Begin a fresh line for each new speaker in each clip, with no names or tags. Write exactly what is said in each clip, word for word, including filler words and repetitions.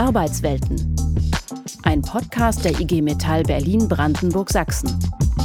Arbeitswelten. Ein Podcast der I G Metall Berlin Brandenburg-Sachsen.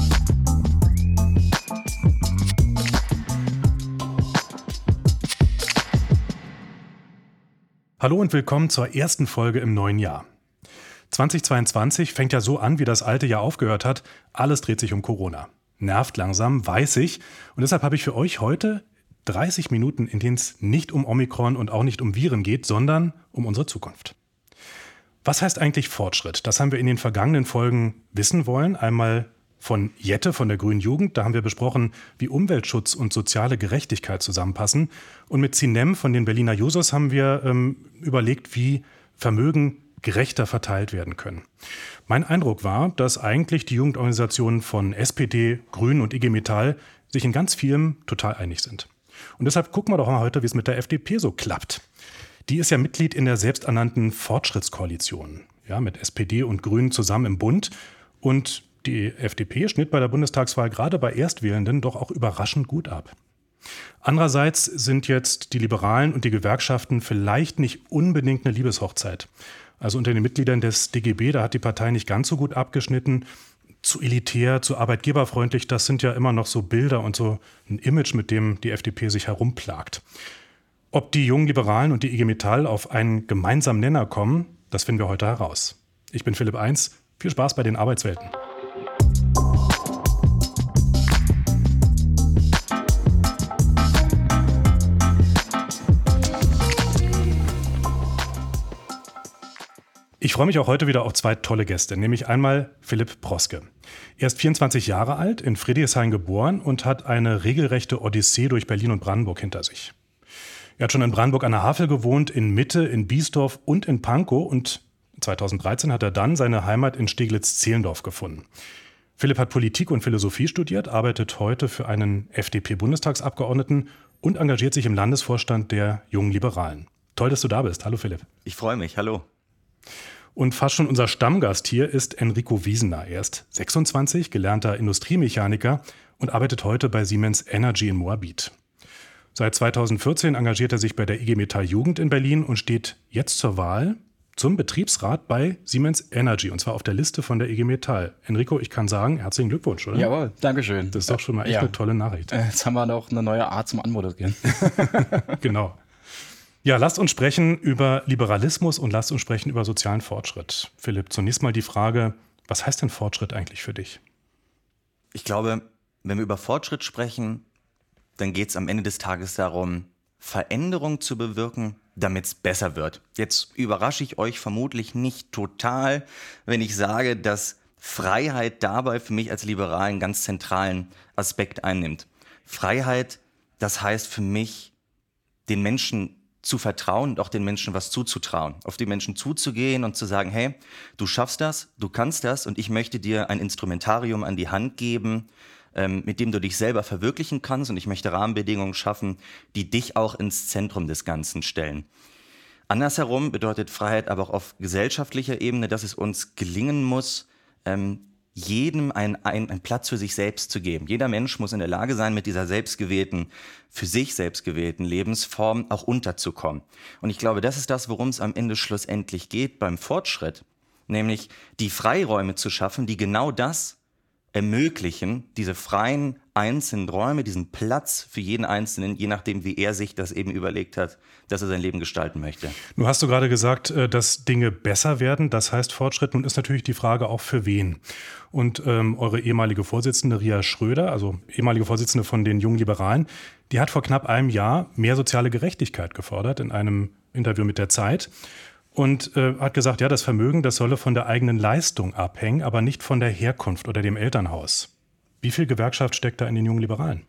Hallo und willkommen zur ersten Folge im neuen Jahr. zweitausendzweiundzwanzig fängt ja so an, wie das alte Jahr aufgehört hat. Alles dreht sich um Corona. Nervt langsam, weiß ich. Und deshalb habe ich für euch heute dreißig Minuten, in denen es nicht um Omikron und auch nicht um Viren geht, sondern um unsere Zukunft. Was heißt eigentlich Fortschritt? Das haben wir in den vergangenen Folgen wissen wollen. Einmal von Jette von der Grünen Jugend. Da haben wir besprochen, wie Umweltschutz und soziale Gerechtigkeit zusammenpassen. Und mit Zinem von den Berliner Jusos haben wir ähm, überlegt, wie Vermögen gerechter verteilt werden können. Mein Eindruck war, dass eigentlich die Jugendorganisationen von S P D, Grünen und I G Metall sich in ganz vielem total einig sind. Und deshalb gucken wir doch mal heute, wie es mit der F D P so klappt. Die ist ja Mitglied in der selbsternannten Fortschrittskoalition, ja, mit S P D und Grünen zusammen im Bund. Und die F D P schnitt bei der Bundestagswahl gerade bei Erstwählenden doch auch überraschend gut ab. Andererseits sind jetzt die Liberalen und die Gewerkschaften vielleicht nicht unbedingt eine Liebeshochzeit. Also unter den Mitgliedern des D G B, da hat die Partei nicht ganz so gut abgeschnitten. Zu elitär, zu arbeitgeberfreundlich, das sind ja immer noch so Bilder und so ein Image, mit dem die F D P sich herumplagt. Ob die jungen Liberalen und die I G Metall auf einen gemeinsamen Nenner kommen, das finden wir heute heraus. Ich bin Philipp Eins. Viel Spaß bei den Arbeitswelten. Ich freue mich auch heute wieder auf zwei tolle Gäste, nämlich einmal Philipp Proske. Er ist vierundzwanzig Jahre alt, in Friedrichshain geboren und hat eine regelrechte Odyssee durch Berlin und Brandenburg hinter sich. Er hat schon in Brandenburg an der Havel gewohnt, in Mitte, in Biesdorf und in Pankow und zweitausenddreizehn hat er dann seine Heimat in Steglitz-Zehlendorf gefunden. Philipp hat Politik und Philosophie studiert, arbeitet heute für einen F D P-Bundestagsabgeordneten und engagiert sich im Landesvorstand der Jungen Liberalen. Toll, dass du da bist. Hallo Philipp.
Ich freue mich. Hallo.
Und fast schon unser Stammgast hier ist Enrico Wiesener. Er ist sechsundzwanzig, gelernter Industriemechaniker und arbeitet heute bei Siemens Energy in Moabit. Seit zweitausendvierzehn engagiert er sich bei der I G Metall Jugend in Berlin und steht jetzt zur Wahl zum Betriebsrat bei Siemens Energy, und zwar auf der Liste von der I G Metall. Enrico, ich kann sagen, herzlichen Glückwunsch, oder?
Jawohl, danke schön.
Das ist doch schon mal echt ja. eine tolle Nachricht.
Jetzt haben wir noch eine neue Art zum Anmoderieren.
Genau. Ja, lasst uns sprechen über Liberalismus und lasst uns sprechen über sozialen Fortschritt. Philipp, zunächst mal die Frage, was heißt denn Fortschritt eigentlich für dich?
Ich glaube, wenn wir über Fortschritt sprechen, dann geht es am Ende des Tages darum, Veränderung zu bewirken, damit es besser wird. Jetzt überrasche ich euch vermutlich nicht total, wenn ich sage, dass Freiheit dabei für mich als Liberal einen ganz zentralen Aspekt einnimmt. Freiheit, das heißt für mich, den Menschen zu vertrauen und auch den Menschen was zuzutrauen. Auf die Menschen zuzugehen und zu sagen, hey, du schaffst das, du kannst das und ich möchte dir ein Instrumentarium an die Hand geben, ähm, mit dem du dich selber verwirklichen kannst und ich möchte Rahmenbedingungen schaffen, die dich auch ins Zentrum des Ganzen stellen. Andersherum bedeutet Freiheit aber auch auf gesellschaftlicher Ebene, dass es uns gelingen muss, ähm, jedem einen, einen, einen Platz für sich selbst zu geben. Jeder Mensch muss in der Lage sein, mit dieser selbstgewählten, für sich selbstgewählten Lebensform auch unterzukommen. Und ich glaube, das ist das, worum es am Ende schlussendlich geht beim Fortschritt, nämlich die Freiräume zu schaffen, die genau das ermöglichen, diese freien einzelnen Räume, diesen Platz für jeden Einzelnen, je nachdem, wie er sich das eben überlegt hat, dass er sein Leben gestalten möchte.
Nun hast du gerade gesagt, dass Dinge besser werden, das heißt Fortschritt. Nun ist natürlich die Frage auch für wen. Und ähm, eure ehemalige Vorsitzende Ria Schröder, also ehemalige Vorsitzende von den Jungen Liberalen, die hat vor knapp einem Jahr mehr soziale Gerechtigkeit gefordert in einem Interview mit der Zeit. Und äh, hat gesagt, ja, das Vermögen, das solle von der eigenen Leistung abhängen, aber nicht von der Herkunft oder dem Elternhaus. Wie viel Gewerkschaft steckt da in den Jungen Liberalen?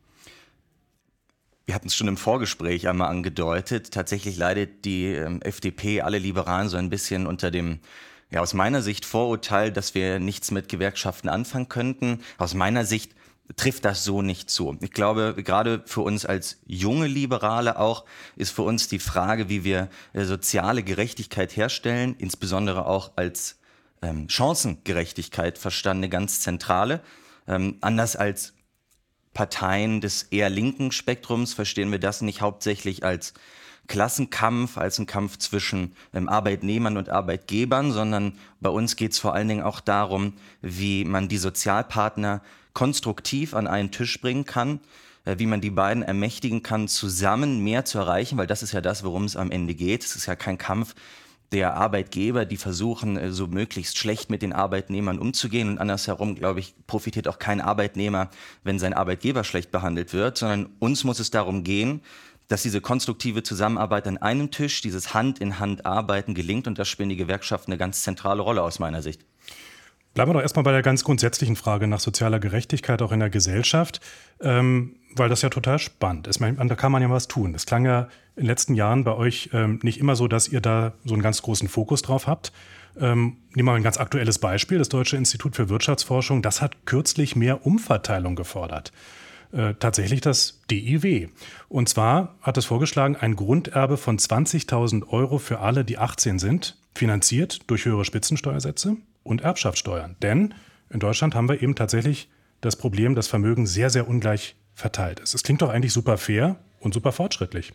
Wir hatten es schon im Vorgespräch einmal angedeutet. Tatsächlich leidet die ähm, F D P, alle Liberalen, so ein bisschen unter dem, ja, aus meiner Sicht Vorurteil, dass wir nichts mit Gewerkschaften anfangen könnten. Aus meiner Sicht trifft das so nicht zu. Ich glaube, gerade für uns als junge Liberale auch ist für uns die Frage, wie wir äh, soziale Gerechtigkeit herstellen, insbesondere auch als ähm, Chancengerechtigkeit verstanden, eine ganz zentrale. Ähm, anders als Parteien des eher linken Spektrums verstehen wir das nicht hauptsächlich als Klassenkampf, als ein Kampf zwischen ähm, Arbeitnehmern und Arbeitgebern, sondern bei uns geht es vor allen Dingen auch darum, wie man die Sozialpartner konstruktiv an einen Tisch bringen kann, äh, wie man die beiden ermächtigen kann, zusammen mehr zu erreichen, weil das ist ja das, worum es am Ende geht. Es ist ja kein Kampf der Arbeitgeber, die versuchen, so möglichst schlecht mit den Arbeitnehmern umzugehen. Und andersherum, glaube ich, profitiert auch kein Arbeitnehmer, wenn sein Arbeitgeber schlecht behandelt wird, sondern uns muss es darum gehen, dass diese konstruktive Zusammenarbeit an einem Tisch, dieses Hand-in-Hand-Arbeiten gelingt. Und da spielen die Gewerkschaften eine ganz zentrale Rolle aus meiner Sicht.
Bleiben wir doch erstmal bei der ganz grundsätzlichen Frage nach sozialer Gerechtigkeit auch in der Gesellschaft, ähm, weil das ja total spannend ist. Man, da kann man ja was tun. Es klang ja in den letzten Jahren bei euch ähm, nicht immer so, dass ihr da so einen ganz großen Fokus drauf habt. Ähm, nehmen wir mal ein ganz aktuelles Beispiel. Das Deutsche Institut für Wirtschaftsforschung, das hat kürzlich mehr Umverteilung gefordert. Äh, tatsächlich das D I W. Und zwar hat es vorgeschlagen, ein Grunderbe von zwanzigtausend Euro für alle, die achtzehn sind, finanziert durch höhere Spitzensteuersätze und Erbschaftssteuern. Denn in Deutschland haben wir eben tatsächlich das Problem, dass Vermögen sehr, sehr ungleich verteilt ist. Es klingt doch eigentlich super fair und super fortschrittlich.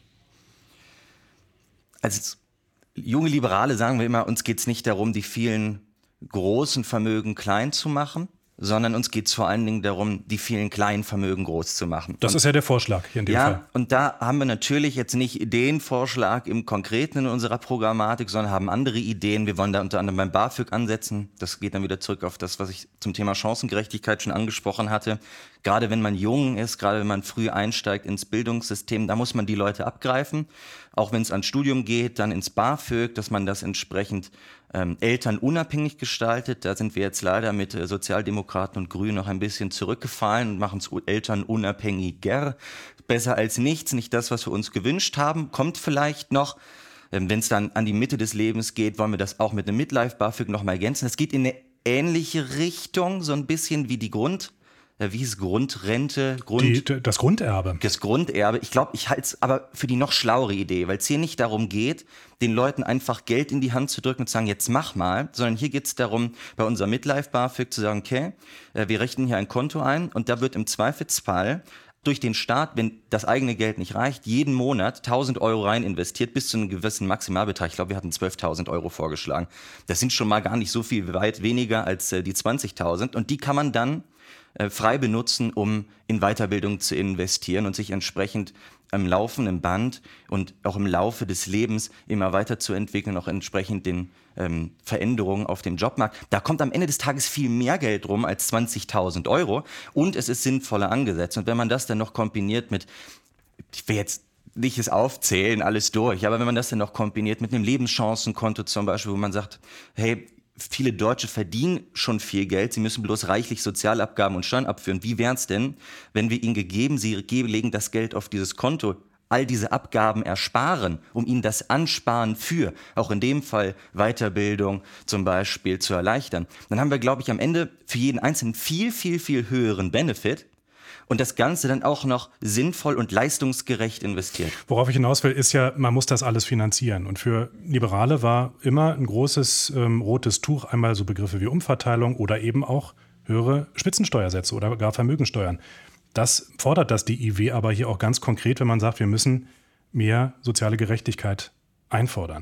Als junge Liberale sagen wir immer, uns geht es nicht darum, die vielen großen Vermögen klein zu machen, sondern uns geht es vor allen Dingen darum, die vielen kleinen Vermögen groß zu machen.
Das
und,
ist ja der Vorschlag hier in dem
ja,
Fall.
Ja, und da haben wir natürlich jetzt nicht den Vorschlag im Konkreten in unserer Programmatik, sondern haben andere Ideen. Wir wollen da unter anderem beim BAföG ansetzen. Das geht dann wieder zurück auf das, was ich zum Thema Chancengerechtigkeit schon angesprochen hatte. Gerade wenn man jung ist, gerade wenn man früh einsteigt ins Bildungssystem, da muss man die Leute abgreifen. Auch wenn es ans Studium geht, dann ins BAföG, dass man das entsprechend ähm, elternunabhängig gestaltet. Da sind wir jetzt leider mit äh, Sozialdemokraten und Grünen noch ein bisschen zurückgefallen und machen es elternunabhängiger. Besser als nichts, nicht das, was wir uns gewünscht haben. Kommt vielleicht noch. Ähm, wenn es dann an die Mitte des Lebens geht, wollen wir das auch mit einem Midlife-BAföG noch mal ergänzen. Es geht in eine ähnliche Richtung, so ein bisschen wie die Grund... Wie hieß Grundrente? Grund,
die, das Grunderbe.
Das Grunderbe. Ich glaube, ich halte es aber für die noch schlauere Idee, weil es hier nicht darum geht, den Leuten einfach Geld in die Hand zu drücken und zu sagen, jetzt mach mal, sondern hier geht es darum, bei unserem Midlife-BAföG zu sagen, okay, wir rechnen hier ein Konto ein und da wird im Zweifelsfall durch den Staat, wenn das eigene Geld nicht reicht, jeden Monat tausend Euro rein investiert bis zu einem gewissen Maximalbetrag. Ich glaube, wir hatten zwölftausend Euro vorgeschlagen. Das sind schon mal gar nicht so viel, weit weniger als äh, die zwanzigtausend. Und die kann man dann äh, frei benutzen, um in Weiterbildung zu investieren und sich entsprechend am laufenden Band und auch im Laufe des Lebens immer weiterzuentwickeln, auch entsprechend den ähm, Veränderungen auf dem Jobmarkt. Da kommt am Ende des Tages viel mehr Geld rum als zwanzigtausend Euro und es ist sinnvoller angesetzt. Und wenn man das dann noch kombiniert mit, ich will jetzt nicht es aufzählen, alles durch, aber wenn man das dann noch kombiniert mit einem Lebenschancenkonto zum Beispiel, wo man sagt, hey, viele Deutsche verdienen schon viel Geld, sie müssen bloß reichlich Sozialabgaben und Steuern abführen. Wie wäre es denn, wenn wir ihnen gegeben, sie legen das Geld auf dieses Konto, all diese Abgaben ersparen, um ihnen das Ansparen für, auch in dem Fall Weiterbildung zum Beispiel zu erleichtern? Dann haben wir, glaube ich, am Ende für jeden Einzelnen viel, viel, viel höheren Benefit. Und das Ganze dann auch noch sinnvoll und leistungsgerecht investiert.
Worauf ich hinaus will, ist ja, man muss das alles finanzieren. Und für Liberale war immer ein großes ähm, rotes Tuch, einmal so Begriffe wie Umverteilung oder eben auch höhere Spitzensteuersätze oder gar Vermögensteuern. Das fordert das D I W aber hier auch ganz konkret, wenn man sagt, wir müssen mehr soziale Gerechtigkeit einfordern.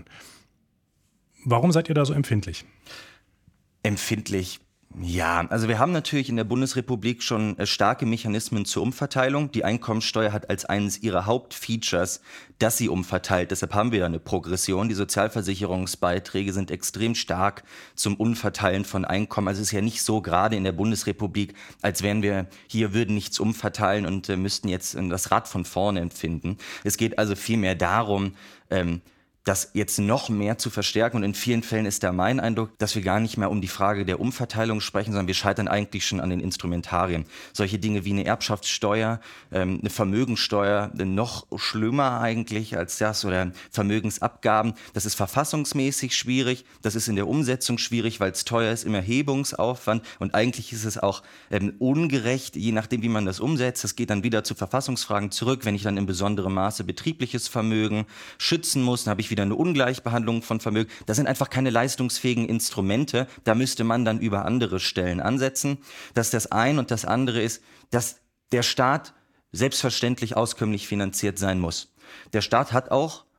Warum seid ihr da so empfindlich?
Empfindlich? Ja, also wir haben natürlich in der Bundesrepublik schon starke Mechanismen zur Umverteilung. Die Einkommensteuer hat als eines ihrer Hauptfeatures, dass sie umverteilt. Deshalb haben wir da eine Progression. Die Sozialversicherungsbeiträge sind extrem stark zum Umverteilen von Einkommen. Also es ist ja nicht so, gerade in der Bundesrepublik, als wären wir hier, würden nichts umverteilen und äh, müssten jetzt das Rad von vorne empfinden. Es geht also vielmehr darum, ähm, das jetzt noch mehr zu verstärken. Und in vielen Fällen ist da mein Eindruck, dass wir gar nicht mehr um die Frage der Umverteilung sprechen, sondern wir scheitern eigentlich schon an den Instrumentarien. Solche Dinge wie eine Erbschaftssteuer, ähm, eine Vermögensteuer, noch schlimmer eigentlich als das, oder Vermögensabgaben. Das ist verfassungsmäßig schwierig, das ist in der Umsetzung schwierig, weil es teuer ist im Erhebungsaufwand. Und eigentlich ist es auch ähm, ungerecht, je nachdem, wie man das umsetzt. Das geht dann wieder zu Verfassungsfragen zurück. Wenn ich dann in besonderem Maße betriebliches Vermögen schützen muss, dann habe ich wieder eine Ungleichbehandlung von Vermögen. Das sind einfach keine leistungsfähigen Instrumente. Da müsste man dann über andere Stellen ansetzen. Das ist das eine. Und das andere ist, dass der Staat selbstverständlich auskömmlich finanziert sein muss. Der Staat hat auch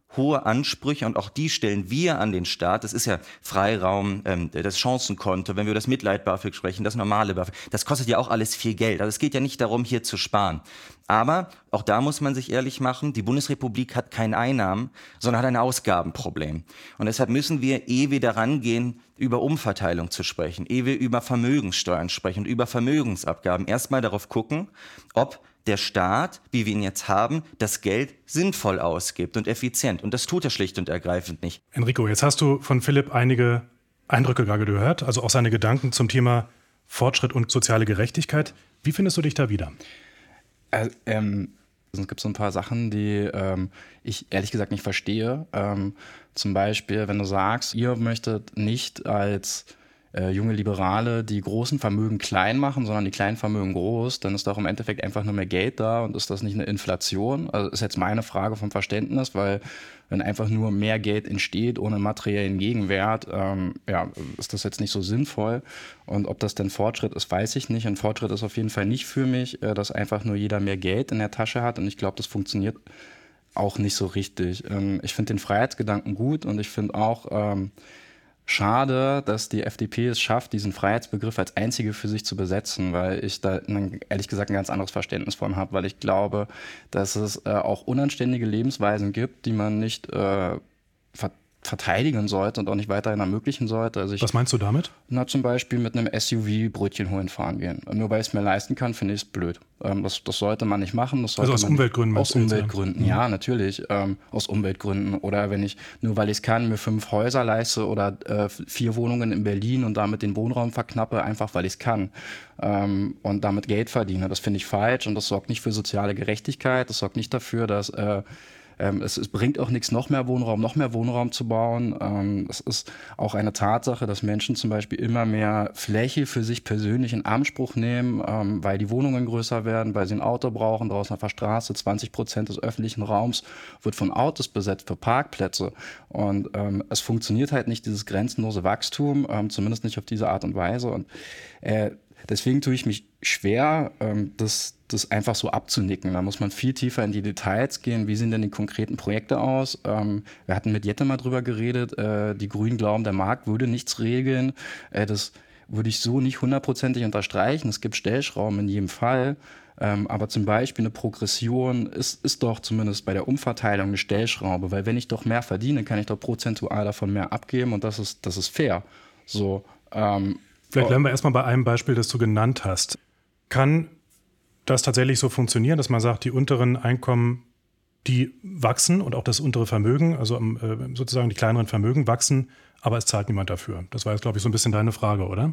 hohe Ansprüche und auch die stellen wir an den Staat. Das ist ja Freiraum, ähm, das Chancenkonto, wenn wir über das Mitleid-BAföG sprechen, das normale BAföG. Das kostet ja auch alles viel Geld. Also es geht ja nicht darum, hier zu sparen. Aber auch da muss man sich ehrlich machen, die Bundesrepublik hat keine Einnahmen, sondern hat ein Ausgabenproblem. Und deshalb müssen wir, ehe wir daran gehen, über Umverteilung zu sprechen, ehe wir über Vermögenssteuern sprechen und über Vermögensabgaben, erstmal darauf gucken, ob der Staat, wie wir ihn jetzt haben, das Geld sinnvoll ausgibt und effizient. Und das tut er schlicht und ergreifend nicht.
Enrico, jetzt hast du von Philipp einige Eindrücke gerade gehört, also auch seine Gedanken zum Thema Fortschritt und soziale Gerechtigkeit. Wie findest du dich da wieder?
Also, ähm, es gibt so ein paar Sachen, die ähm, ich ehrlich gesagt nicht verstehe. Ähm, zum Beispiel, wenn du sagst, ihr möchtet nicht als äh, junge Liberale die großen Vermögen klein machen, sondern die kleinen Vermögen groß, dann ist doch im Endeffekt einfach nur mehr Geld da und ist das nicht eine Inflation? Also ist jetzt meine Frage vom Verständnis, weil wenn einfach nur mehr Geld entsteht ohne materiellen Gegenwert, ähm, ja, ist das jetzt nicht so sinnvoll. Und ob das denn Fortschritt ist, weiß ich nicht. Und Fortschritt ist auf jeden Fall nicht für mich, äh, dass einfach nur jeder mehr Geld in der Tasche hat. Und ich glaube, das funktioniert auch nicht so richtig. Ähm, ich finde den Freiheitsgedanken gut und ich finde auch ähm, schade, dass die F D P es schafft, diesen Freiheitsbegriff als einzige für sich zu besetzen, weil ich da ein, ehrlich gesagt ein ganz anderes Verständnis von habe, weil ich glaube, dass es äh, auch unanständige Lebensweisen gibt, die man nicht äh, ver verteidigen sollte und auch nicht weiterhin ermöglichen sollte. Also ich,
Was meinst du damit?
Na, zum Beispiel mit einem S U V Brötchen holen fahren gehen. Nur weil ich es mir leisten kann, finde ich es blöd. Ähm, das, das sollte man nicht machen. Das sollte
also aus
man
Umweltgründen?
Aus Umweltgründen,
ja,
ja, natürlich. Ähm, aus Umweltgründen. Oder wenn ich, nur weil ich es kann, mir fünf Häuser leiste oder äh, vier Wohnungen in Berlin und damit den Wohnraum verknappe, einfach weil ich es kann. Ähm, und damit Geld verdiene. Das finde ich falsch und das sorgt nicht für soziale Gerechtigkeit. Das sorgt nicht dafür, dass äh, Ähm, es, es bringt auch nichts, noch mehr Wohnraum, noch mehr Wohnraum zu bauen. Ähm, es ist auch eine Tatsache, dass Menschen zum Beispiel immer mehr Fläche für sich persönlich in Anspruch nehmen, ähm, weil die Wohnungen größer werden, weil sie ein Auto brauchen, draußen auf der Straße. zwanzig Prozent des öffentlichen Raums wird von Autos besetzt für Parkplätze. Und ähm, es funktioniert halt nicht, dieses grenzenlose Wachstum, ähm, zumindest nicht auf diese Art und Weise. Und äh, deswegen tue ich mich schwer, ähm, das, das einfach so abzunicken. Da muss man viel tiefer in die Details gehen. Wie sehen denn die konkreten Projekte aus? Ähm, wir hatten mit Jette mal drüber geredet. Äh, die Grünen glauben, der Markt würde nichts regeln. Äh, das würde ich so nicht hundertprozentig unterstreichen. Es gibt Stellschrauben in jedem Fall. Ähm, aber zum Beispiel eine Progression ist, ist doch zumindest bei der Umverteilung eine Stellschraube. Weil wenn ich doch mehr verdiene, kann ich doch prozentual davon mehr abgeben. Und das ist, das ist fair. So, ähm,
Vielleicht bleiben wir erstmal bei einem Beispiel, das du genannt hast. Kann das tatsächlich so funktionieren, dass man sagt, die unteren Einkommen, die wachsen und auch das untere Vermögen, also äh, sozusagen die kleineren Vermögen wachsen, aber es zahlt niemand dafür? Das war jetzt, glaube ich, so ein bisschen deine Frage, oder?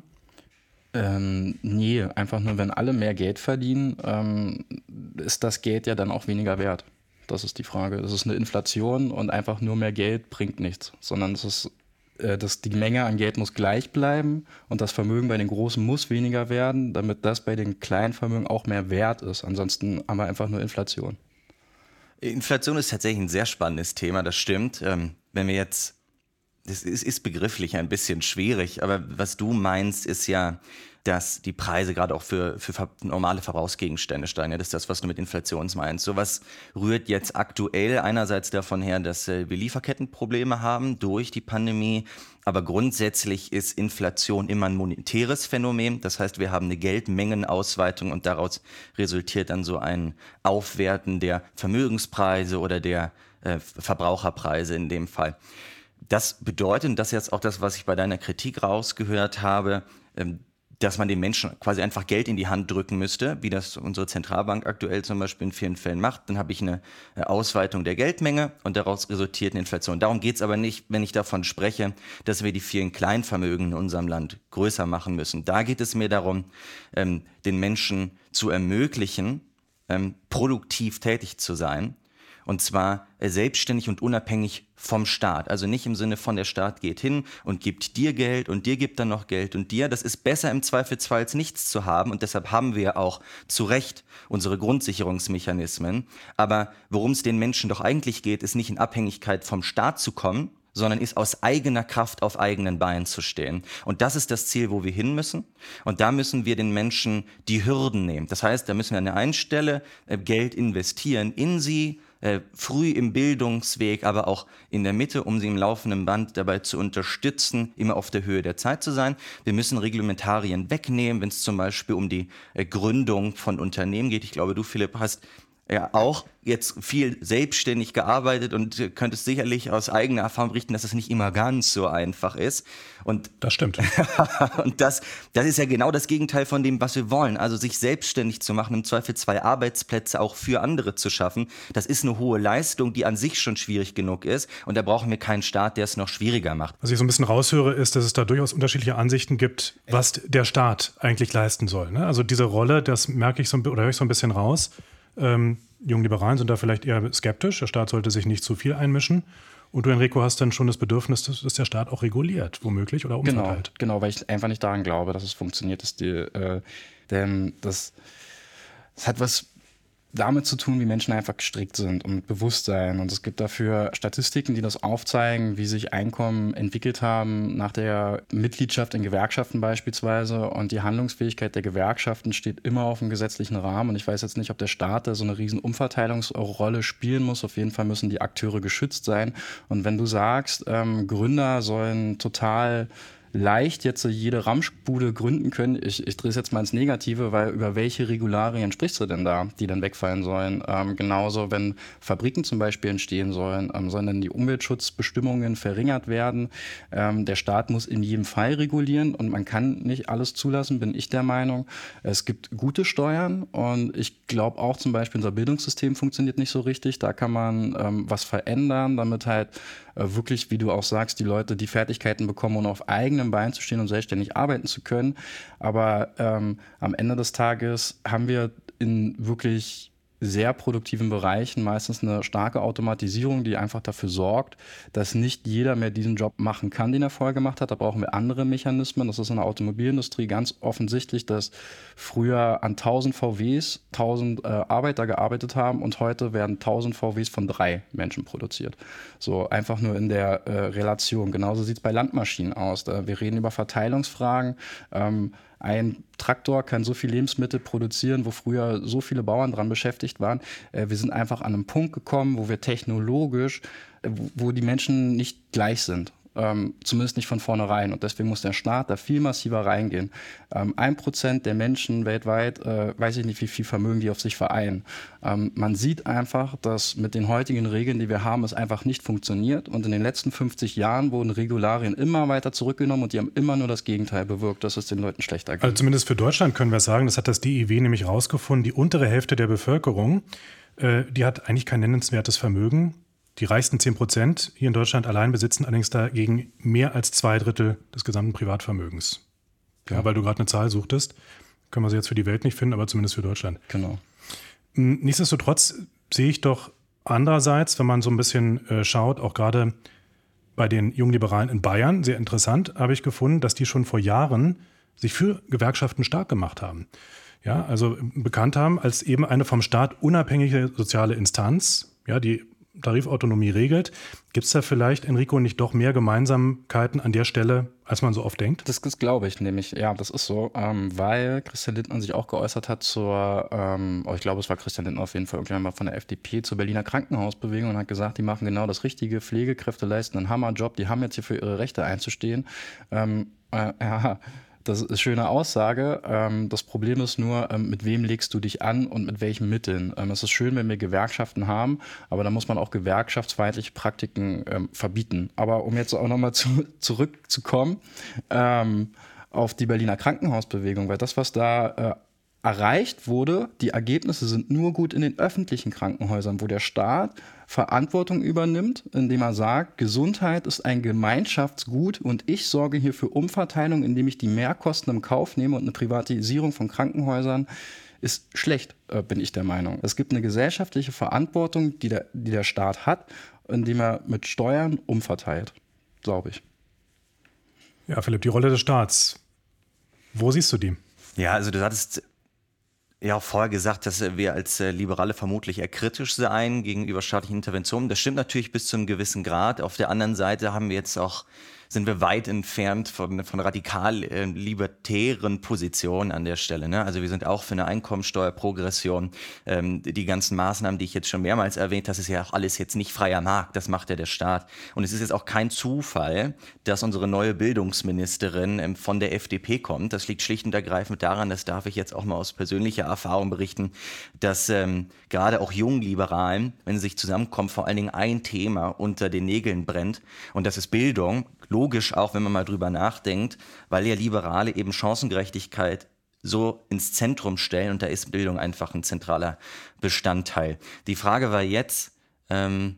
Ähm, nee, einfach nur, wenn alle mehr Geld verdienen, ähm, ist das Geld ja dann auch weniger wert. Das ist die Frage. Das ist eine Inflation und einfach nur mehr Geld bringt nichts, sondern es ist dass die Menge an Geld muss gleich bleiben und das Vermögen bei den Großen muss weniger werden, damit das bei den kleinen Vermögen auch mehr wert ist. Ansonsten haben wir einfach nur Inflation.
Inflation ist tatsächlich ein sehr spannendes Thema, das stimmt. Ähm, wenn wir jetzt, das ist, ist begrifflich ein bisschen schwierig, aber was du meinst, ist ja, dass die Preise gerade auch für, für normale Verbrauchsgegenstände steigen. Ja, das ist das, was du mit Inflation meinst. Sowas rührt jetzt aktuell einerseits davon her, dass äh, wir Lieferkettenprobleme haben durch die Pandemie. Aber grundsätzlich ist Inflation immer ein monetäres Phänomen. Das heißt, wir haben eine Geldmengenausweitung und daraus resultiert dann so ein Aufwerten der Vermögenspreise oder der äh, Verbraucherpreise in dem Fall. Das bedeutet, und das ist jetzt auch das, was ich bei deiner Kritik rausgehört habe, ähm, dass man den Menschen quasi einfach Geld in die Hand drücken müsste, wie das unsere Zentralbank aktuell zum Beispiel in vielen Fällen macht. Dann habe ich eine Ausweitung der Geldmenge und daraus resultiert eine Inflation. Darum geht es aber nicht, wenn ich davon spreche, dass wir die vielen Kleinvermögen in unserem Land größer machen müssen. Da geht es mir darum, ähm, den Menschen zu ermöglichen, ähm, produktiv tätig zu sein. Und zwar selbstständig und unabhängig vom Staat. Also nicht im Sinne von, der Staat geht hin und gibt dir Geld und dir gibt dann noch Geld und dir. Das ist besser im Zweifelsfall als nichts zu haben. Und deshalb haben wir auch zu Recht unsere Grundsicherungsmechanismen. Aber worum es den Menschen doch eigentlich geht, ist nicht in Abhängigkeit vom Staat zu kommen, sondern ist aus eigener Kraft auf eigenen Beinen zu stehen. Und das ist das Ziel, wo wir hin müssen. Und da müssen wir den Menschen die Hürden nehmen. Das heißt, da müssen wir an der einen Stelle Geld investieren in sie, äh, früh im Bildungsweg, aber auch in der Mitte, um sie im laufenden Band dabei zu unterstützen, immer auf der Höhe der Zeit zu sein. Wir müssen Reglementarien wegnehmen, wenn es zum Beispiel um die äh, Gründung von Unternehmen geht. Ich glaube, du, Philipp, hast ja auch jetzt viel selbstständig gearbeitet und könntest sicherlich aus eigener Erfahrung berichten, dass es nicht immer ganz so einfach ist. Und
das stimmt.
Und das, das ist ja genau das Gegenteil von dem, was wir wollen. Also sich selbstständig zu machen, im Zweifel zwei Arbeitsplätze auch für andere zu schaffen, das ist eine hohe Leistung, die an sich schon schwierig genug ist. Und da brauchen wir keinen Staat, der es noch schwieriger macht.
Was ich so ein bisschen raushöre, ist, dass es da durchaus unterschiedliche Ansichten gibt, was der Staat eigentlich leisten soll. Ne? Also diese Rolle, das merke ich so, oder höre ich so ein bisschen raus. Ähm, Jungliberalen sind da vielleicht eher skeptisch. Der Staat sollte sich nicht zu viel einmischen. Und du, Enrico, hast dann schon das Bedürfnis, dass, dass der Staat auch reguliert, womöglich, oder umverteilt.
Genau, genau, weil ich einfach nicht daran glaube, dass es funktioniert. Dass die, äh, denn das, das hat was damit zu tun, wie Menschen einfach gestrickt sind und mit Bewusstsein. Und es gibt dafür Statistiken, die das aufzeigen, wie sich Einkommen entwickelt haben nach der Mitgliedschaft in Gewerkschaften beispielsweise. Und die Handlungsfähigkeit der Gewerkschaften steht immer auf dem gesetzlichen Rahmen. Und ich weiß jetzt nicht, ob der Staat da so eine riesen Umverteilungsrolle spielen muss. Auf jeden Fall müssen die Akteure geschützt sein. Und wenn du sagst, ähm, Gründer sollen total leicht jetzt so jede Ramschbude gründen können. Ich, ich drehe es jetzt mal ins Negative, weil über welche Regularien sprichst du denn da, die dann wegfallen sollen? Ähm, genauso, wenn Fabriken zum Beispiel entstehen sollen, ähm, sollen dann die Umweltschutzbestimmungen verringert werden. Ähm, der Staat muss in jedem Fall regulieren und man kann nicht alles zulassen, bin ich der Meinung. Es gibt gute Steuern und ich glaube auch zum Beispiel, unser Bildungssystem funktioniert nicht so richtig. Da kann man ähm, was verändern, damit halt äh, wirklich, wie du auch sagst, die Leute die Fertigkeiten bekommen, um auf eigenen Beinen zu stehen und selbstständig arbeiten zu können. Aber ähm, am Ende des Tages haben wir in wirklich sehr produktiven Bereichen meistens eine starke Automatisierung, die einfach dafür sorgt, dass nicht jeder mehr diesen Job machen kann, den er vorher gemacht hat. Da brauchen wir andere Mechanismen. Das ist in der Automobilindustrie ganz offensichtlich, dass früher an tausend V Ws tausend äh, Arbeiter gearbeitet haben und heute werden tausend V Ws von drei Menschen produziert. So einfach nur in der äh, Relation. Genauso sieht es bei Landmaschinen aus. Da, wir reden über Verteilungsfragen. Ähm, Ein Traktor kann so viel Lebensmittel produzieren, wo früher so viele Bauern dran beschäftigt waren. Wir sind einfach an einen Punkt gekommen, wo wir technologisch, wo die Menschen nicht gleich sind. Ähm, zumindest nicht von vornherein. Und deswegen muss der Staat da viel massiver reingehen. Ähm, ein Prozent der Menschen weltweit, äh, weiß ich nicht, wie viel Vermögen die auf sich vereinen. Ähm, man sieht einfach, dass mit den heutigen Regeln, die wir haben, es einfach nicht funktioniert. Und in den letzten fünfzig Jahren wurden Regularien immer weiter zurückgenommen und die haben immer nur das Gegenteil bewirkt, dass es den Leuten schlechter geht.
Also zumindest für Deutschland können wir sagen, das hat das D I W nämlich rausgefunden, die untere Hälfte der Bevölkerung, äh, die hat eigentlich kein nennenswertes Vermögen. Die reichsten zehn Prozent hier in Deutschland allein besitzen allerdings dagegen mehr als zwei Drittel des gesamten Privatvermögens. Ja, ja, weil du gerade eine Zahl suchtest, können wir sie jetzt für die Welt nicht finden, aber zumindest für Deutschland.
Genau.
Nichtsdestotrotz sehe ich doch andererseits, wenn man so ein bisschen äh, schaut, auch gerade bei den Jungliberalen in Bayern, sehr interessant, habe ich gefunden, dass die schon vor Jahren sich für Gewerkschaften stark gemacht haben. Ja, also bekannt haben als eben eine vom Staat unabhängige soziale Instanz, ja, die Tarifautonomie regelt. Gibt es da vielleicht, Enrico, nicht doch mehr Gemeinsamkeiten an der Stelle, als man so oft denkt?
Das, das glaube ich nämlich, ja, das ist so, ähm, weil Christian Lindner sich auch geäußert hat zur, ähm, oh, ich glaube, es war Christian Lindner auf jeden Fall, irgendwann mal von der F D P zur Berliner Krankenhausbewegung und hat gesagt, die machen genau das Richtige, Pflegekräfte leisten einen Hammerjob, die haben jetzt hier für ihre Rechte einzustehen. Ähm, äh, ja, das ist eine schöne Aussage. Ähm, das Problem ist nur, ähm, mit wem legst du dich an und mit welchen Mitteln. Ähm, es ist schön, wenn wir Gewerkschaften haben, aber da muss man auch gewerkschaftsfeindliche Praktiken ähm, verbieten. Aber um jetzt auch nochmal zu, zurückzukommen ähm, auf die Berliner Krankenhausbewegung, weil das, was da äh, erreicht wurde, die Ergebnisse sind nur gut in den öffentlichen Krankenhäusern, wo der Staat Verantwortung übernimmt, indem er sagt, Gesundheit ist ein Gemeinschaftsgut und ich sorge hier für Umverteilung, indem ich die Mehrkosten im Kauf nehme, und eine Privatisierung von Krankenhäusern ist schlecht, äh, bin ich der Meinung. Es gibt eine gesellschaftliche Verantwortung, die der, die der Staat hat, indem er mit Steuern umverteilt, glaube ich.
Ja, Philipp, die Rolle des Staats, wo siehst du die?
Ja, also du hattest ja auch vorher gesagt, dass wir als Liberale vermutlich eher kritisch seien gegenüber staatlichen Interventionen. Das stimmt natürlich bis zu einem gewissen Grad. Auf der anderen Seite haben wir jetzt auch sind wir weit entfernt von, von radikal äh, libertären Positionen an der Stelle. Ne? Also wir sind auch für eine Einkommensteuerprogression. Ähm, die ganzen Maßnahmen, die ich jetzt schon mehrmals erwähnt habe, das ist ja auch alles jetzt nicht freier Markt, das macht ja der Staat. Und es ist jetzt auch kein Zufall, dass unsere neue Bildungsministerin ähm, von der F D P kommt. Das liegt schlicht und ergreifend daran, das darf ich jetzt auch mal aus persönlicher Erfahrung berichten, dass ähm, gerade auch jungen Liberalen, wenn sie sich zusammenkommen, vor allen Dingen ein Thema unter den Nägeln brennt. Und das ist Bildung. Logisch auch, wenn man mal drüber nachdenkt, weil ja Liberale eben Chancengerechtigkeit so ins Zentrum stellen und da ist Bildung einfach ein zentraler Bestandteil. Die Frage war jetzt, ähm,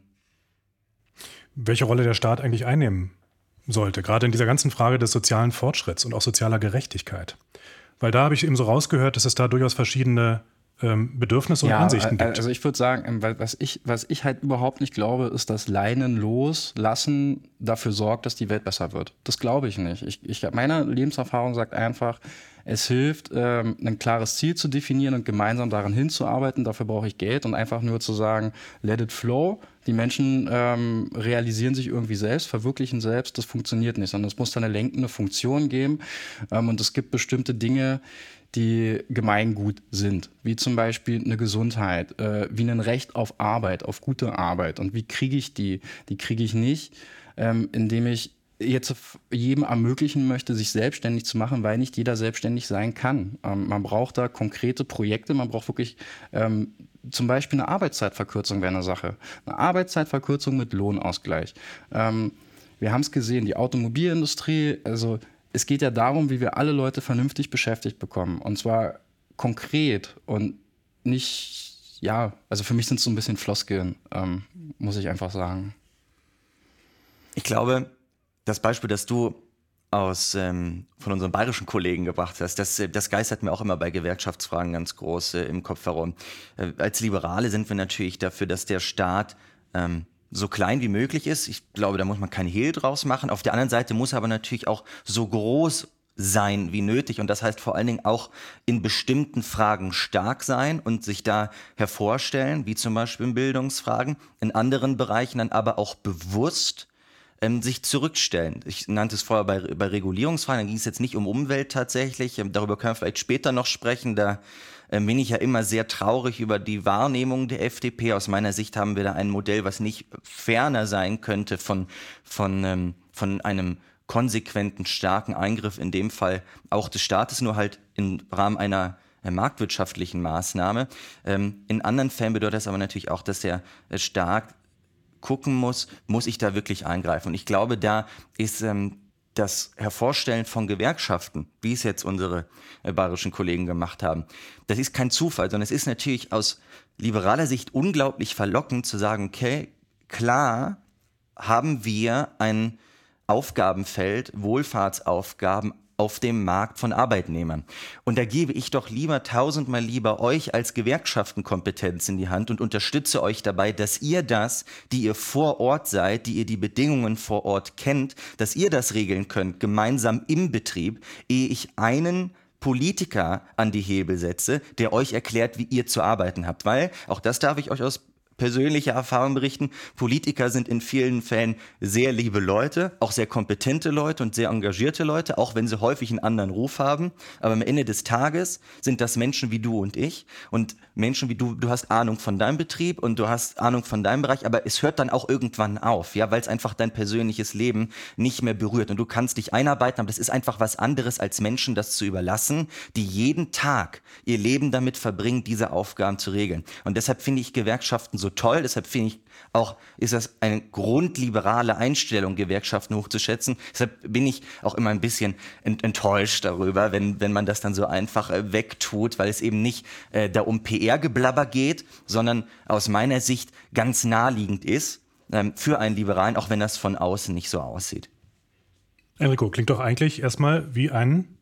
welche Rolle der Staat eigentlich einnehmen sollte, gerade in dieser ganzen Frage des sozialen Fortschritts und auch sozialer Gerechtigkeit. Weil da habe ich eben so rausgehört, dass es da durchaus verschiedene ähm, Bedürfnisse und
ja,
Ansichten gibt.
Also ich würde sagen, was ich, was ich halt überhaupt nicht glaube, ist, dass Leinen loslassen dafür sorgt, dass die Welt besser wird. Das glaube ich nicht. Ich, ich, meine Lebenserfahrung sagt einfach, es hilft, ähm, ein klares Ziel zu definieren und gemeinsam daran hinzuarbeiten. Dafür brauche ich Geld und einfach nur zu sagen, let it flow. Die Menschen ähm, realisieren sich irgendwie selbst, verwirklichen selbst. Das funktioniert nicht, sondern es muss da eine lenkende Funktion geben. Ähm, und es gibt bestimmte Dinge, die Gemeingut sind, wie zum Beispiel eine Gesundheit, äh, wie ein Recht auf Arbeit, auf gute Arbeit. Und wie kriege ich die? Die kriege ich nicht, ähm, indem ich jetzt jedem ermöglichen möchte, sich selbstständig zu machen, weil nicht jeder selbstständig sein kann. Ähm, man braucht da konkrete Projekte, man braucht wirklich ähm, zum Beispiel eine Arbeitszeitverkürzung wäre eine Sache. Eine Arbeitszeitverkürzung mit Lohnausgleich. Ähm, wir haben es gesehen, die Automobilindustrie, also es geht ja darum, wie wir alle Leute vernünftig beschäftigt bekommen. Und zwar konkret und nicht, ja, also für mich sind es so ein bisschen Floskeln, ähm, muss ich einfach sagen.
Ich glaube, das Beispiel, das du aus, ähm, von unseren bayerischen Kollegen gebracht hast, das, das geistert mir auch immer bei Gewerkschaftsfragen ganz groß äh, im Kopf herum. Äh, als Liberale sind wir natürlich dafür, dass der Staat ähm, so klein wie möglich ist. Ich glaube, da muss man kein Hehl draus machen. Auf der anderen Seite muss er aber natürlich auch so groß sein wie nötig. Und das heißt vor allen Dingen auch in bestimmten Fragen stark sein und sich da hervorstellen, wie zum Beispiel in Bildungsfragen, in anderen Bereichen dann aber auch bewusst ähm, sich zurückstellen. Ich nannte es vorher bei, bei Regulierungsfragen, da ging es jetzt nicht um Umwelt tatsächlich. Ähm, darüber können wir vielleicht später noch sprechen. Da ähm, bin ich ja immer sehr traurig über die Wahrnehmung der F D P. Aus meiner Sicht haben wir da ein Modell, was nicht ferner sein könnte von, von, ähm, von einem konsequenten, starken Eingriff, in dem Fall auch des Staates, nur halt im Rahmen einer äh, marktwirtschaftlichen Maßnahme. Ähm, in anderen Fällen bedeutet das aber natürlich auch, dass der äh, Staat gucken muss, muss ich da wirklich eingreifen. Und ich glaube, da ist ähm, das Hervorstellen von Gewerkschaften, wie es jetzt unsere äh, bayerischen Kollegen gemacht haben, das ist kein Zufall, sondern es ist natürlich aus liberaler Sicht unglaublich verlockend zu sagen, okay, klar haben wir ein Aufgabenfeld, Wohlfahrtsaufgaben auf dem Markt von Arbeitnehmern. Und da gebe ich doch lieber tausendmal lieber euch als Gewerkschaftenkompetenz in die Hand und unterstütze euch dabei, dass ihr das, die ihr vor Ort seid, die ihr die Bedingungen vor Ort kennt, dass ihr das regeln könnt, gemeinsam im Betrieb, ehe ich einen Politiker an die Hebel setze, der euch erklärt, wie ihr zu arbeiten habt. Weil, auch das darf ich euch aus persönliche Erfahrung berichten. Politiker sind in vielen Fällen sehr liebe Leute, auch sehr kompetente Leute und sehr engagierte Leute, auch wenn sie häufig einen anderen Ruf haben. Aber am Ende des Tages sind das Menschen wie du und ich und Menschen wie du, du hast Ahnung von deinem Betrieb und du hast Ahnung von deinem Bereich, aber es hört dann auch irgendwann auf, ja, weil es einfach dein persönliches Leben nicht mehr berührt und du kannst dich einarbeiten, aber das ist einfach was anderes als Menschen das zu überlassen, die jeden Tag ihr Leben damit verbringen, diese Aufgaben zu regeln. Und deshalb finde ich Gewerkschaften so toll, deshalb finde ich auch, ist das eine grundliberale Einstellung, Gewerkschaften hochzuschätzen. Deshalb bin ich auch immer ein bisschen ent- enttäuscht darüber, wenn, wenn man das dann so einfach äh, wegtut, weil es eben nicht äh, da um P R-Geblabber geht, sondern aus meiner Sicht ganz naheliegend ist ähm, für einen Liberalen, auch wenn das von außen nicht so aussieht.
Enrico, klingt doch eigentlich erstmal wie ein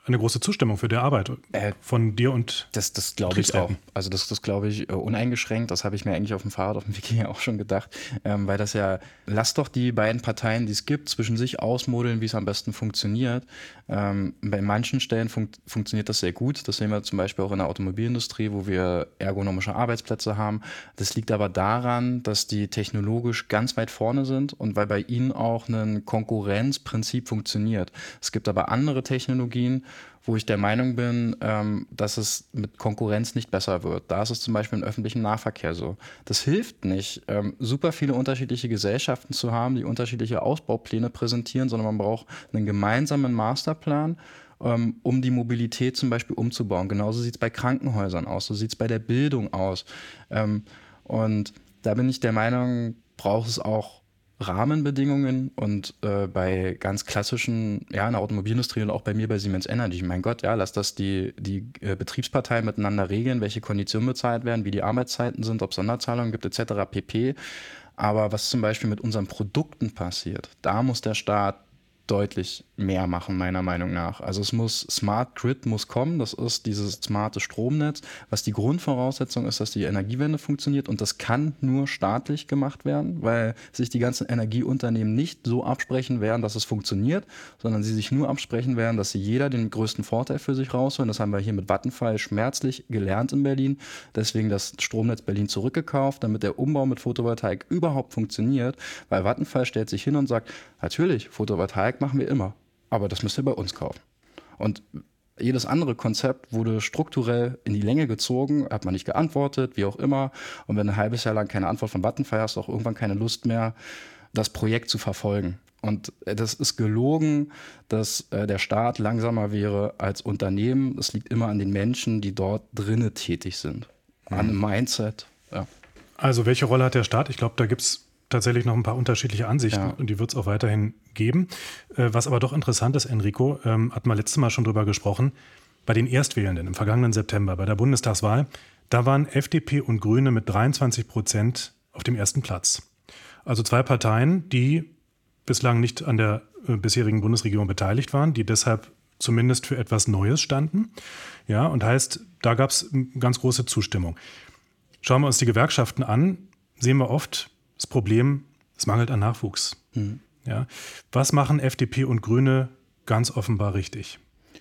eine große Zustimmung für die Arbeit
Äh,
von dir und
Das, das glaube ich auch.
Betriebsräten.
Also das, das glaube ich äh, uneingeschränkt. Das habe ich mir eigentlich auf dem Fahrrad, auf dem Wiki ja auch schon gedacht. Ähm, weil das ja, lasst doch die beiden Parteien, die es gibt, zwischen sich ausmodeln, wie es am besten funktioniert. Ähm, bei manchen Stellen funkt, funktioniert das sehr gut. Das sehen wir zum Beispiel auch in der Automobilindustrie, wo wir ergonomische Arbeitsplätze haben. Das liegt aber daran, dass die technologisch ganz weit vorne sind und weil bei ihnen auch ein Konkurrenzprinzip funktioniert. Es gibt aber andere Technologien, wo ich der Meinung bin, ähm, dass es mit Konkurrenz nicht besser wird. Da ist es zum Beispiel im öffentlichen Nahverkehr so. Das hilft nicht, ähm, super viele unterschiedliche Gesellschaften zu haben, die unterschiedliche Ausbaupläne präsentieren, sondern man braucht einen gemeinsamen Masterplan, ähm, um die Mobilität zum Beispiel umzubauen. Genauso sieht es bei Krankenhäusern aus, so sieht es bei der Bildung aus. Ähm, und da bin ich der Meinung, braucht es auch Rahmenbedingungen und äh, bei ganz klassischen, ja, in der Automobilindustrie und auch bei mir bei Siemens Energy, mein Gott, ja, lass das die, die äh, Betriebsparteien miteinander regeln, welche Konditionen bezahlt werden, wie die Arbeitszeiten sind, ob es Sonderzahlungen gibt, et cetera pp. Aber was zum Beispiel mit unseren Produkten passiert, da muss der Staat deutlich mehr machen, meiner Meinung nach. Also es muss, Smart Grid muss kommen, das ist dieses smarte Stromnetz, was die Grundvoraussetzung ist, dass die Energiewende funktioniert und das kann nur staatlich gemacht werden, weil sich die ganzen Energieunternehmen nicht so absprechen werden, dass es funktioniert, sondern sie sich nur absprechen werden, dass sie jeder den größten Vorteil für sich rausholen. Das haben wir hier mit Vattenfall schmerzlich gelernt in Berlin, deswegen das Stromnetz Berlin zurückgekauft, damit der Umbau mit Photovoltaik überhaupt funktioniert, weil Vattenfall stellt sich hin und sagt, natürlich, Photovoltaik machen wir immer, aber das müsst ihr bei uns kaufen. Und jedes andere Konzept wurde strukturell in die Länge gezogen, hat man nicht geantwortet, wie auch immer. Und wenn ein halbes Jahr lang keine Antwort von Vattenfall hast, du auch irgendwann keine Lust mehr, das Projekt zu verfolgen. Und das ist gelogen, dass äh, der Staat langsamer wäre als Unternehmen. Es liegt immer an den Menschen, die dort drinnen tätig sind. Mhm. An dem Mindset, ja.
Also welche Rolle hat der Staat? Ich glaube, da gibt es tatsächlich noch ein paar unterschiedliche Ansichten
Ja.
und die wird es auch weiterhin geben. Äh, was aber doch interessant ist, Enrico, ähm, hatten wir letztes Mal schon drüber gesprochen, bei den Erstwählenden im vergangenen September, bei der Bundestagswahl, da waren F D P und Grüne mit dreiundzwanzig Prozent auf dem ersten Platz. Also zwei Parteien, die bislang nicht an der äh, bisherigen Bundesregierung beteiligt waren, die deshalb zumindest für etwas Neues standen. Ja, und heißt, da gab es ganz große Zustimmung. Schauen wir uns die Gewerkschaften an, sehen wir oft das Problem, es mangelt an Nachwuchs. Mhm. Ja. Was machen F D P und Grüne ganz offenbar richtig?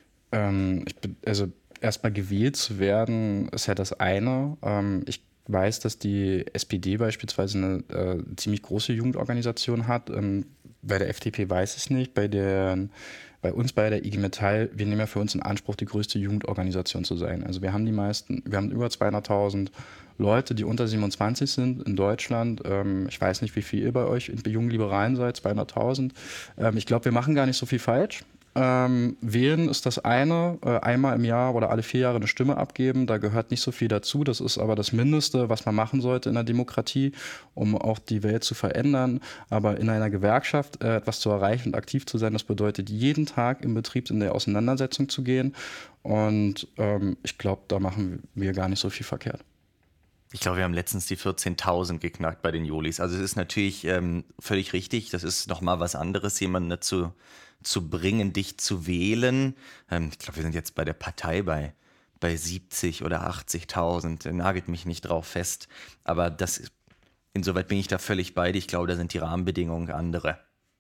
Ähm, ich bin, also erstmal gewählt zu werden, ist ja das eine. Ähm, ich weiß, dass die S P D beispielsweise eine äh, ziemlich große Jugendorganisation hat. Ähm, bei der F D P weiß ich es nicht. Bei, der, bei uns bei der I G Metall, wir nehmen ja für uns in Anspruch, die größte Jugendorganisation zu sein. Also wir haben die meisten, wir haben über zweihunderttausend Leute, die unter siebenundzwanzig sind in Deutschland. Ähm, ich weiß nicht, wie viel ihr bei euch bei jungen Liberalen seid, zweihunderttausend. Ähm, ich glaube, wir machen gar nicht so viel falsch. Ähm, wählen ist das eine, äh, einmal im Jahr oder alle vier Jahre eine Stimme abgeben, da gehört nicht so viel dazu, das ist aber das Mindeste, was man machen sollte in der Demokratie, um auch die Welt zu verändern, aber in einer Gewerkschaft äh, etwas zu erreichen und aktiv zu sein, das bedeutet jeden Tag im Betrieb in der Auseinandersetzung zu gehen und ähm, ich glaube, da machen wir gar nicht so viel verkehrt.
Ich glaube, wir haben letztens die vierzehntausend geknackt bei den Jolis. Also es ist natürlich ähm, völlig richtig, das ist nochmal was anderes, jemanden dazu zu bringen, dich zu wählen. Ähm, ich glaube, wir sind jetzt bei der Partei bei, bei siebzig oder achtzigtausend, nagelt mich nicht drauf fest. Aber das, insoweit bin ich da völlig bei dir. Ich glaube, da sind die Rahmenbedingungen andere.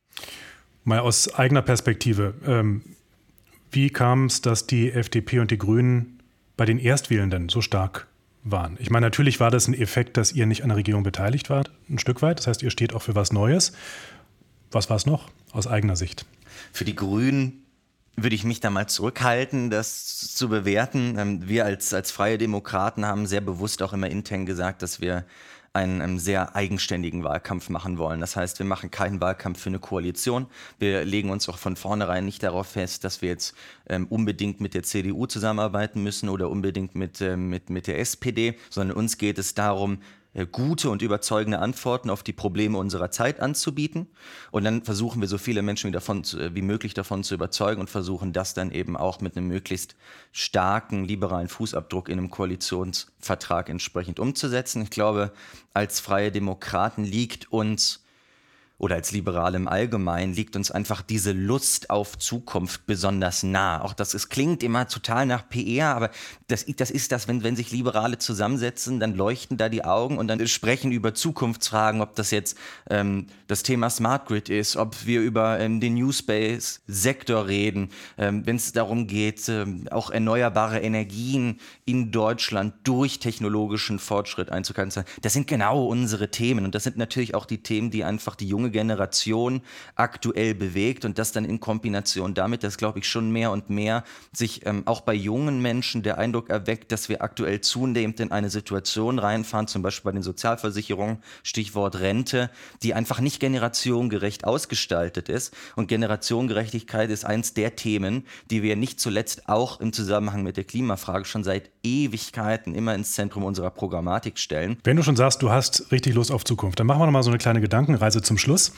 Mal aus eigener Perspektive, ähm, wie kam es, dass die F D P und die Grünen bei den Erstwählenden so stark waren? Ich meine, natürlich war das ein Effekt, dass ihr nicht an der Regierung beteiligt wart, ein Stück weit. Das heißt, ihr steht auch für was Neues. Was war es noch aus eigener Sicht?
Für die Grünen würde ich mich da mal zurückhalten, das zu bewerten. Wir als, als Freie Demokraten haben sehr bewusst auch immer intern gesagt, dass wir einen, einen sehr eigenständigen Wahlkampf machen wollen. Das heißt, wir machen keinen Wahlkampf für eine Koalition. Wir legen uns auch von vornherein nicht darauf fest, dass wir jetzt ähm, unbedingt mit der C D U zusammenarbeiten müssen oder unbedingt mit, äh, mit, mit der S P D, sondern uns geht es darum, gute und überzeugende Antworten auf die Probleme unserer Zeit anzubieten. Und dann versuchen wir so viele Menschen wie, davon, wie möglich davon zu überzeugen und versuchen das dann eben auch mit einem möglichst starken liberalen Fußabdruck in einem Koalitionsvertrag entsprechend umzusetzen. Ich glaube, als Freie Demokraten liegt uns oder als Liberale im Allgemeinen liegt uns einfach diese Lust auf Zukunft besonders nah. Auch das, es klingt immer total nach P R, aber das, das ist das, wenn, wenn sich Liberale zusammensetzen, dann leuchten da die Augen und dann sprechen über Zukunftsfragen, ob das jetzt ähm, das Thema Smart Grid ist, ob wir über ähm, den New Space-Sektor reden, ähm, wenn es darum geht, ähm, auch erneuerbare Energien in Deutschland durch technologischen Fortschritt einzugrenzen. Das sind genau unsere Themen und das sind natürlich auch die Themen, die einfach die junge Generation aktuell bewegt und das dann in Kombination damit, dass, glaube ich, schon mehr und mehr sich ähm, auch bei jungen Menschen der Eindruck erweckt, dass wir aktuell zunehmend in eine Situation reinfahren, zum Beispiel bei den Sozialversicherungen, Stichwort Rente, die einfach nicht generationengerecht ausgestaltet ist. Und Generationengerechtigkeit ist eins der Themen, die wir nicht zuletzt auch im Zusammenhang mit der Klimafrage schon seit Ewigkeiten immer ins Zentrum unserer Programmatik stellen.
Wenn du schon sagst, du hast richtig Lust auf Zukunft, dann machen wir noch mal so eine kleine Gedankenreise zum Schluss.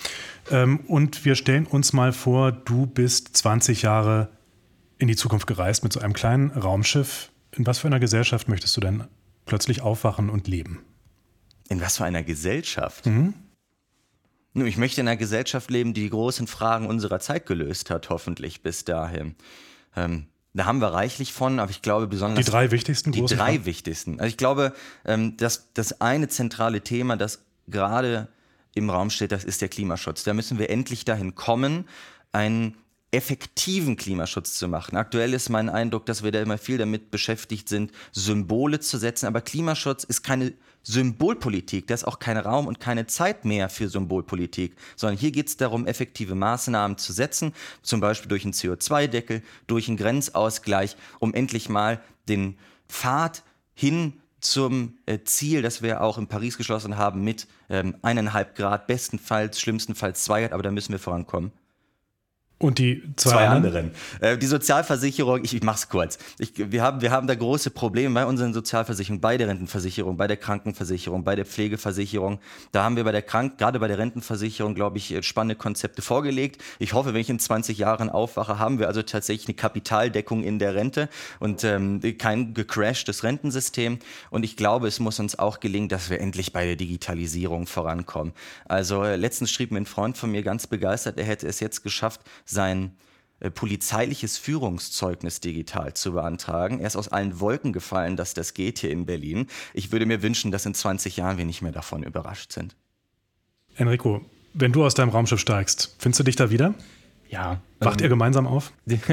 Und wir stellen uns mal vor, du bist zwanzig Jahre in die Zukunft gereist mit so einem kleinen Raumschiff. In was für einer Gesellschaft möchtest du denn plötzlich aufwachen und leben?
In was für einer Gesellschaft?
Mhm.
Nun, ich möchte in einer Gesellschaft leben, die die großen Fragen unserer Zeit gelöst hat, hoffentlich bis dahin. Ähm, Da haben wir reichlich von, aber ich glaube besonders...
Die drei wichtigsten
Die
großen
drei
Fragen?
wichtigsten. Also ich glaube, dass das eine zentrale Thema, das gerade im Raum steht, das ist der Klimaschutz. Da müssen wir endlich dahin kommen, einen effektiven Klimaschutz zu machen. Aktuell ist mein Eindruck, dass wir da immer viel damit beschäftigt sind, Symbole zu setzen, aber Klimaschutz ist keine Symbolpolitik, da ist auch kein Raum und keine Zeit mehr für Symbolpolitik, sondern hier geht es darum, effektive Maßnahmen zu setzen, zum Beispiel durch einen C O zwei Deckel, durch einen Grenzausgleich, um endlich mal den Pfad hin zum äh, Ziel, das wir auch in Paris geschlossen haben, mit ähm, eineinhalb Grad, bestenfalls, schlimmstenfalls zwei Grad, aber da müssen wir vorankommen.
Und die zwei,
Zwei
anderen?
anderen. Äh, die Sozialversicherung, ich, ich mach's kurz. Ich, wir, haben, wir haben da große Probleme bei unseren Sozialversicherungen, bei der Rentenversicherung, bei der Krankenversicherung, bei der Pflegeversicherung. Da haben wir bei der Krank gerade bei der Rentenversicherung, glaube ich, spannende Konzepte vorgelegt. Ich hoffe, wenn ich in zwanzig Jahren aufwache, haben wir also tatsächlich eine Kapitaldeckung in der Rente und ähm, kein gecrashtes Rentensystem. Und ich glaube, es muss uns auch gelingen, dass wir endlich bei der Digitalisierung vorankommen. Also äh, letztens schrieb mir ein Freund von mir ganz begeistert, er hätte es jetzt geschafft, sein äh, polizeiliches Führungszeugnis digital zu beantragen. Er ist aus allen Wolken gefallen, dass das geht hier in Berlin. Ich würde mir wünschen, dass in zwanzig Jahren wir nicht mehr davon überrascht sind.
Enrico, wenn du aus deinem Raumschiff steigst, findest du dich da wieder?
Ja.
Wacht
ähm,
ihr gemeinsam auf?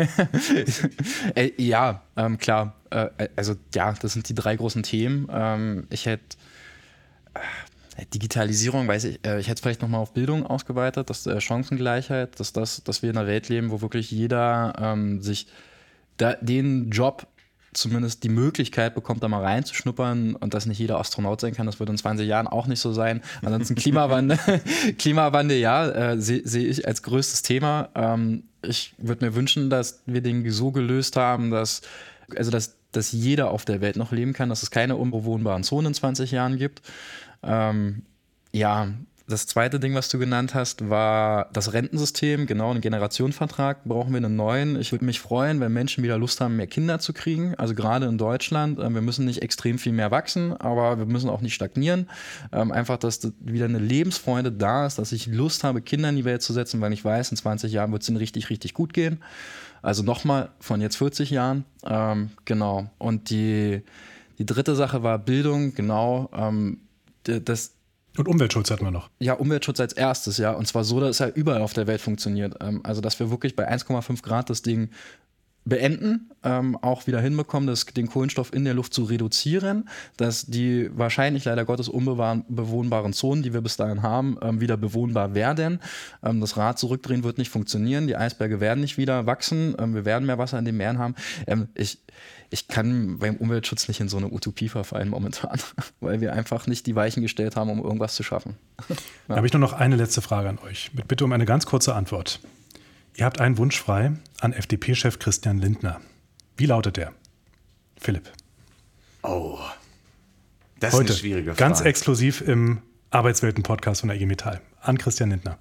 äh, ja, ähm, klar. Äh, also ja, das sind die drei großen Themen. Ähm, ich hätte... Äh, Digitalisierung, weiß ich, ich hätte es vielleicht nochmal auf Bildung ausgeweitet, dass äh, Chancengleichheit, dass, das, dass wir in einer Welt leben, wo wirklich jeder ähm, sich da, den Job zumindest die Möglichkeit bekommt, da mal reinzuschnuppern und dass nicht jeder Astronaut sein kann. Das wird in zwanzig Jahren auch nicht so sein. Ansonsten Klimawandel, Klimawandel, ja, äh, sehe seh ich als größtes Thema. Ähm, ich würde mir wünschen, dass wir den so gelöst haben, dass, also dass, dass jeder auf der Welt noch leben kann, dass es keine unbewohnbaren Zonen in zwanzig Jahren gibt. Ähm, ja, das zweite Ding, was du genannt hast, war das Rentensystem. Genau, einen Generationenvertrag brauchen wir einen neuen. Ich würde mich freuen, wenn Menschen wieder Lust haben, mehr Kinder zu kriegen. Also gerade in Deutschland. Äh, wir müssen nicht extrem viel mehr wachsen, aber wir müssen auch nicht stagnieren. Ähm, einfach, dass wieder eine Lebensfreude da ist, dass ich Lust habe, Kinder in die Welt zu setzen, weil ich weiß, in zwanzig Jahren wird es ihnen richtig, richtig gut gehen. Also nochmal von jetzt vierzig Jahren. Ähm, genau. Und die, die dritte Sache war Bildung. Genau. Ähm, das
Und Umweltschutz hatten wir noch.
Ja, Umweltschutz als erstes, ja. Und zwar so, dass es ja überall auf der Welt funktioniert. Also, dass wir wirklich bei eins Komma fünf Grad das Ding beenden, ähm, auch wieder hinbekommen, das, den Kohlenstoff in der Luft zu reduzieren, dass die wahrscheinlich leider Gottes unbewohnbaren Zonen, die wir bis dahin haben, ähm, wieder bewohnbar werden. Ähm, das Rad zurückdrehen wird nicht funktionieren, die Eisberge werden nicht wieder wachsen, ähm, wir werden mehr Wasser in den Meeren haben. Ähm, ich Ich kann beim Umweltschutz nicht in so eine Utopie verfallen momentan, weil wir einfach nicht die Weichen gestellt haben, um irgendwas zu schaffen.
Ja. Da habe ich nur noch eine letzte Frage an euch, mit Bitte um eine ganz kurze Antwort. Ihr habt einen Wunsch frei an F D P-Chef Christian Lindner. Wie lautet der? Philipp.
Oh, das
Heute,
ist eine schwierige Frage.
Ganz exklusiv im Arbeitswelten-Podcast von der I G Metall. An Christian Lindner.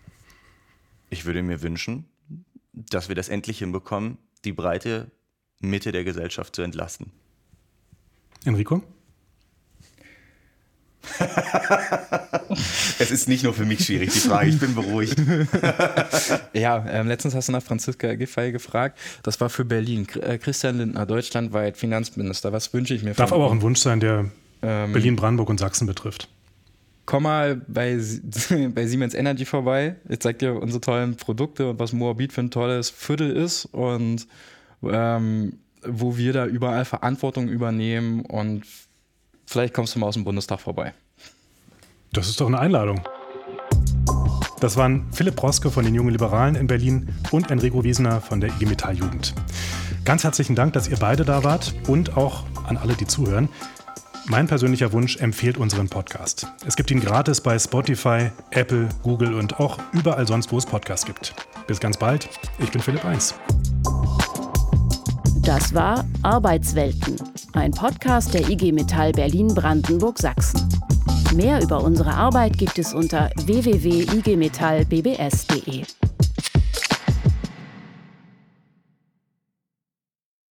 Ich würde mir wünschen, dass wir das endlich hinbekommen, die breite Mitte der Gesellschaft zu entlasten.
Enrico?
Es ist nicht nur für mich schwierig, die Frage. Ich bin beruhigt.
Ja, ähm, letztens hast du nach Franziska Giffey gefragt. Das war für Berlin. Christian Lindner, deutschlandweit Finanzminister. Was wünsche ich mir?
Darf
von
aber auch
ihm?
ein Wunsch sein, der
Ähm,
Berlin, Brandenburg und Sachsen betrifft.
Komm mal bei, bei Siemens Energy vorbei. Ich zeig dir unsere tollen Produkte und was Moabit für ein tolles Viertel ist und ähm, wo wir da überall Verantwortung übernehmen und vielleicht kommst du mal aus dem Bundestag vorbei.
Das ist doch eine Einladung. Das waren Philipp Broske von den Jungen Liberalen in Berlin und Enrico Wiesener von der I G Metall Jugend. Ganz herzlichen Dank, dass ihr beide da wart und auch an alle, die zuhören. Mein persönlicher Wunsch: empfehlt unseren Podcast. Es gibt ihn gratis bei Spotify, Apple, Google und auch überall sonst, wo es Podcasts gibt. Bis ganz bald. Ich bin Philipp Eins.
Das war Arbeitswelten, ein Podcast der I G Metall Berlin-Brandenburg-Sachsen. Mehr über unsere Arbeit gibt es unter w w w punkt i g metall b b s punkt d e.